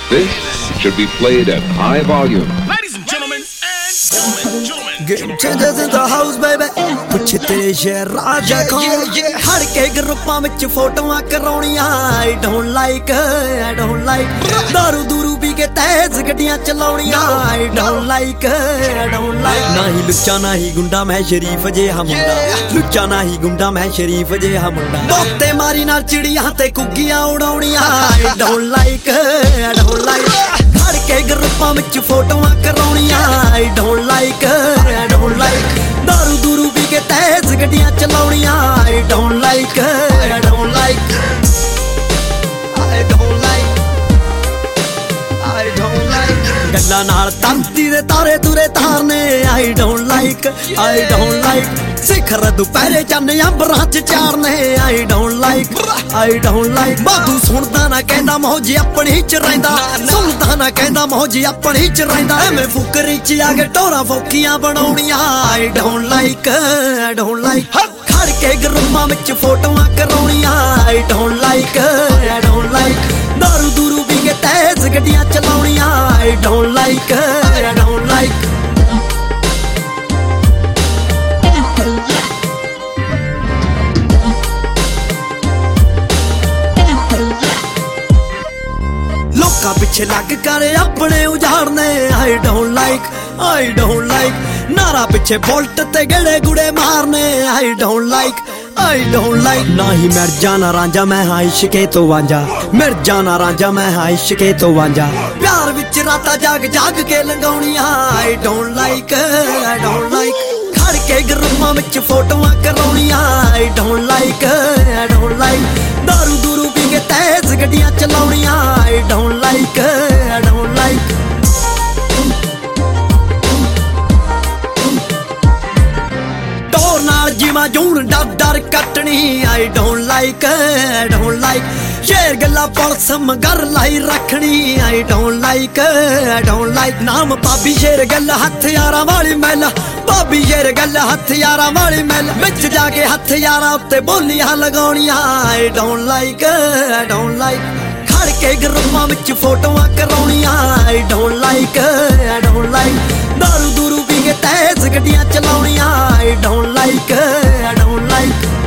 This should be played at high volume. Ladies and gentlemen, Game changers in the house, baby. Puch tere shehar raja kaun khad ke groupaਂ ਵਿੱਚ ਫੋਟੋਆਂ ਕਰਾਉਣੀਆਂ I don't like ਦਾਰੂ ਦੂਰੂ ਪੀ ਕੇ ਤੇਜ਼ ਗੱਡੀਆਂ ਚਲਾਉਣੀਆਂ I don't like ਨਾ ਹੀ ਲੁੱਚਾ ਨਾ ਹੀ ਗੁੰਡਾ ਮੈਂ ਸ਼ਰੀਫ ਜਿਹਾ ਮੁੰਡਾ ਲੁੱਚਾ ਨਾ ਹੀ ਗੁੰਡਾ ਮੈਂ ਸ਼ਰੀਫ ਜਿਹਾ ਮੁੰਡਾ ਦੋਤੇ ਮਾਰੀ ਨਾਲ ਚਿੜੀਆਂ ਤੇ ਕੁੱਗੀਆਂ ਉਡਾਉਣੀਆਂ I don't like ਖੜ ਕੇ ਗਰੁੱਪਾਂ ਵਿੱਚ ਫੋਟੋਆਂ ਕਰਾਉਣੀਆਂ I don't like ਦਾਰੂ ਦੂਰੂ ਪੀ ਕੇ ਤੇਜ਼ ਗੱਡੀਆਂ ਚਲਾਉਣੀਆਂ I don't like ਗੱਲਾਂ ਨਾਲ ਤੰਤੀ ਦੇ ਤਾਰੇ ਤੁਰੇ ਤਾਰਨੇ I don't like ਸਿਖਰ ਦੁਪਹਿਰੇ ਚੰਨ ਅੰਬਰਾਂ ਚ ਚਾਰਨੇ I don't like ਬਾਦੂ ਸੁਣਦਾ ਨਾ ਕਹਿੰਦਾ ਮੌਜ ਆਪਣੀ ਚ ਰਹਿੰਦਾ ਸੁਣਦਾ ਨਾ ਕਹਿੰਦਾ ਮੌਜ ਆਪਣੀ ਚ ਰਹਿੰਦਾ ਐਵੇਂ ਫੁਕਰੀ ਚ ਆ ਕੇ ਟੋਰਾ ਫੋਕੀਆਂ ਬਣਾਉਣੀਆਂ I don't like ਖੜ ਕੇ ਗਰੁੱਪਾਂ ਵਿੱਚ ਫੋਟੋਆਂ ਕਰਾਉਣੀਆਂ I don't like ਦਾਰੂ ਦੂਰੂ ਪੀ ਕੇ ਤੇਜ਼ ਗੱਡੀਆਂ ਚਲਾਉਣੀਆਂ I don't like ਲੋਕਾਂ ਪਿੱਛੇ ਲੱਗ ਕਰ ਆਪਣੇ ਉਜਾੜਨੇ I don't like ਨਾਰਾ ਪਿੱਛੇ ਬੁਲਟ ਤੇ ਗੜੇ ਗੁੜੇ ਮਾਰਨੇ I don't like ਨਾ ਹੀ ਮਿਰਜਾ ਨਾ ਰਾਂਝਾ ਮੈਂ ਹਾਂ ਇਸ਼ਕੇ ਤੋਂ ਵਾਂਝਾ ਮਿਰਜਾ ਨਾ ਰਾਂਝਾ ਮੈਂ ਹਾਂ ਇਸ਼ਕੇ ਤੋਂ ਵਾਂਝਾ ਪਿਆਰ ਵਿੱਚ ਰਾਤਾਂ ਜਾਗ ਕੇ ਲੰਘਾਉਣੀਆਂ I don't like ਖੜ ਕੇ ਗਰੁੱਪਾਂ ਵਿੱਚ ਫੋਟੋਆਂ ਕਰਾਉਣੀਆਂ I don't like ਦਾਰੂ ਦੂਰੂ ਪੀ ਕੇ ਤੇਜ਼ ਗੱਡੀਆਂ ਚਲਾਉਣੀਆਂ I don't like ਟੋਰ ਨਾਲ ਜਿਵਾ ਜੂਣ ਡਰ ਕੱਟਣੀ I don't like ਸ਼ੇਰ ਗੱਲਾਂ ਪੁਲਿਸ ਮਗਰ ਲਾਈ ਰੱਖਣੀ I don't like ਨਾਮ ਭਾਬੀ ਸ਼ੇਰ ਗੱਲ ਹਥਿਆਰਾਂ ਵਾਲੀ ਮੈਲਾ ਭਾਬੀ ਸ਼ੇਰ ਗੱਲ ਹਥਿਆਰਾਂ ਵਾਲੀ ਮੈਲਾ ਵਿੱਚ ਜਾ ਕੇ ਹਥਿਆਰਾਂ ਉੱਤੇ ਬੋਲੀਆਂ ਲਗਾਉਣੀਆਂ I don't like ਖੜ ਕੇ ਗਰੁੱਪਾਂ ਵਿੱਚ ਫੋਟੋਆਂ ਕਰਾਉਣੀਆਂ I don't like ਦਾਰੂ ਦੂਰੂ ਪੀ ਕੇ ਤੇਜ਼ ਗੱਡੀਆਂ ਚਲਾਉਣੀਆਂ I don't like